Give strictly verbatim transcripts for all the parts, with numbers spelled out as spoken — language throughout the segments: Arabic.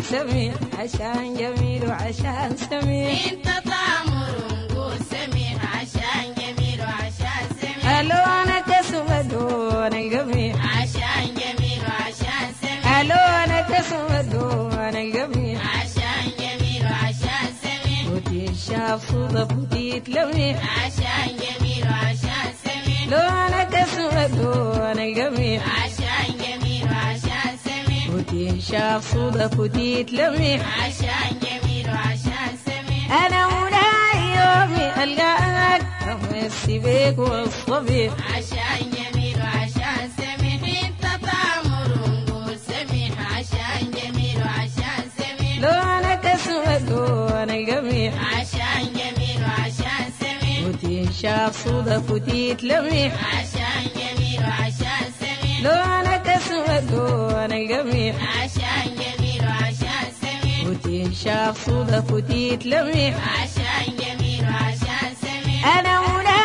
سميح عشان جميل وعشان سميح. انت تأمر ونقول سميح عشان جميل وعشان سميح. ألوانك اسود وانا القميح عشان جميل وعشان سميح. ألوانك اسود وانا القميح عشان جميل وعشان سميح. وتنشاف صدف وتتلميح عشان جميل وعشان سميح. لونك اسود وانا القميح عشان جميل وعشان سميح. وتنشاف صدف وتتلميح. عشان جميل وعشان سميح. أنا ولا يومي ألقاك أمسي بيك والصبيح. عشان جميل وعشان سميح. انت تأمر ونقول سميح عشان جميل وعشان سميح. لونك اسود وانا القميح عشان جميل وعشان سميح. وتنشاف صدف وتتلميح. عشان جميل وعشان سميح. لونك اسود وانا القميح عشان جميل وعشان سميح. وتنشاف صدف وتتلميح. عشان جميل وعشان سميح. أنا ولا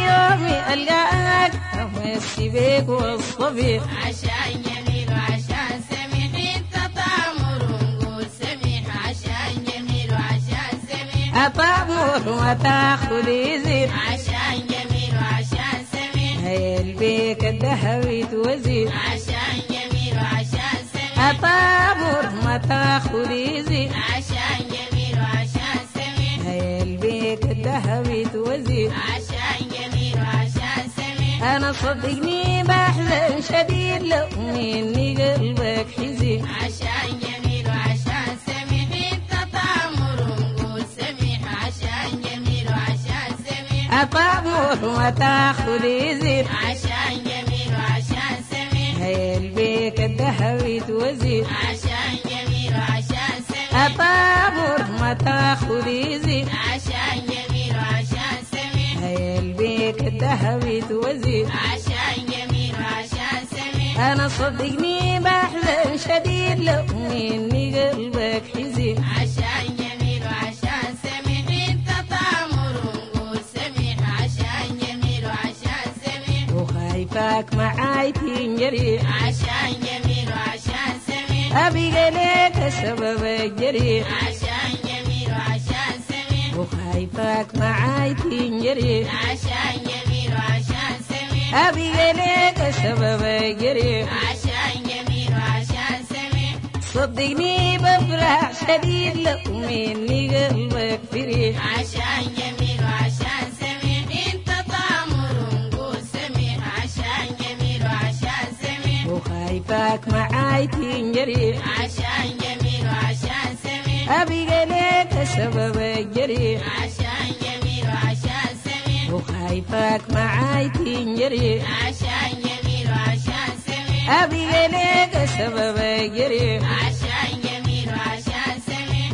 يومي ألقاك أمسي بيك والصبيح. عشان جميل وعشان سميح. انت تأمر ونقول سميح عشان جميل وعشان سميح. أطامر وتاخذ يزيد عشان جميل وعشان سميح. هي البيك الذهبي توزيد. عشان جميل وعشان سميح. أطامر ما تاخذ يزيد عشان جميل وعشان سميح. هي البيك الذهبي توزيد. عشان جميل وعشان سميح. أنا صدقني بحزن شديد لو مني قلبك حزين. عشان جميل وعشان سميح. انت تأمر ونقول سميح عشان جميل وعشان سميح. أطامر ما تاخذ يزيد عشان جميل وعشان سميح. هي البيك الذهبي توزيد. عشان جميل وعشان سميح. أطامر ما تاخذ يزيد عشان جميل وعشان سميح. هي البيك الذهبي توزيد. عشان جميل وعشان سميح. أنا صدقني بحزن شديد لو مني قلبك حزين. عشان جميل وعشان سميح. انت تأمر ونقول سميح عشان جميل وعشان سميح. وخايفك معاي تنجري عشان جميل وعشان سميح. أبي لك سبب الجريح. عشان جميل وعشان سميح. وخايفك معاي تنجري عشان جميل وعشان سميح. أبي لك سبب الجريح. عشان جميل وعشان سميح. صدقني بفرح شديد لو مني قلبك فريح. عشان جميل وعشان سميح. انت تأمر ونقول سميح عشان جميل وعشان سميح. وخايفك معاي تنجري عشان جميل وعشان سميح. أبي لك سبب الجريح. عشان جميل وعشان سميح. وخايفك معاي تنجري عشان جميل وعشان سميح. أبي لك سبب الجريح. عشان جميل وعشان سميح.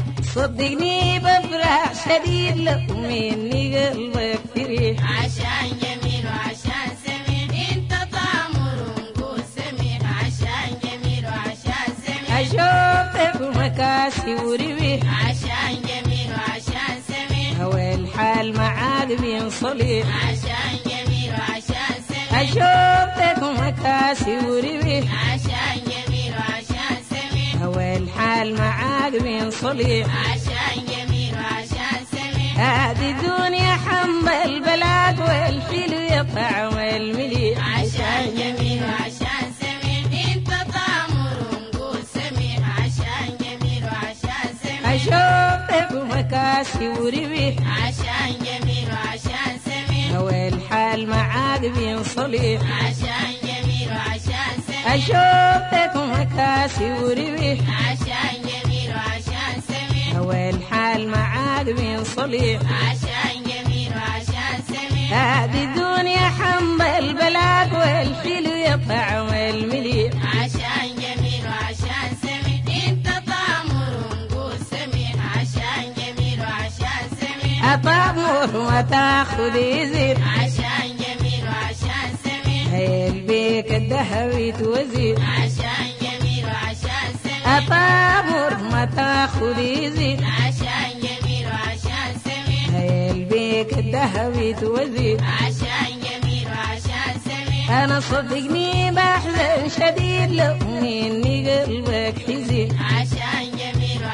صدقني بفرح شديد لو مني قلبك فريح. عشان جميل وعشان سميح. انت تأمر ونقول سميح عشان جميل وعشان سميح. أشوفك مكاسي وربيح عشان جميل وعشان سميح. هو الحال معاك بينصلي. عشان جميل وعشان سميح. أشوفك مكاسي وربيح عشان جميل وعشان سميح. هو الحال معاك بينصلي. عشان جميل وعشان سميح. هذه الدنيا حمب البلاد والحلو يطعم المليح. عشان جميل وعشان سميح. انت تأمر ونقول سميح عشان جميل وعشان سميح. أشوفك مكاسي وربيح عشان جميل وعشان سميح. هو الحال معاك بينصلي. عشان جميل وعشان سميح. أشوفك مكاسي وربيح عشان جميل وعشان سميح. هو الحال معاك بينصلي. عشان جميل وعشان سميح. هذه الدنيا حمب البلاد والحلو يطعم المليح. عشان جميل وعشان سميح. انت تأمر ونقول سميح عشان جميل وعشان سميح. أطامر وتاخذ يزيد عشان جميل وعشان سميح. هي البيك الذهبي توزيد. عشان جميل وعشان سميح. أطامر ما تاخذ يزيد عشان جميل وعشان سميح. هي البيك الذهبي توزيد. عشان جميل وعشان سميح. أنا صدقني بحزن شديد لو مني قلبك حزين. عشان جميل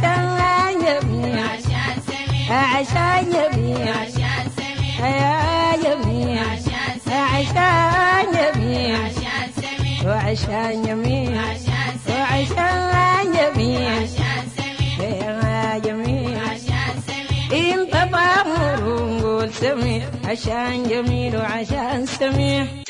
عشان جميل عشان سميح عشان جميل عشان سميح يا جميل عشان سميح عشان جميل عشان سميح وعشان جميل عشان سميح وعشان جميل عشان سميح يا جميل عشان سميح انت بامر ونقول سميح عشان جميل وعشان سميح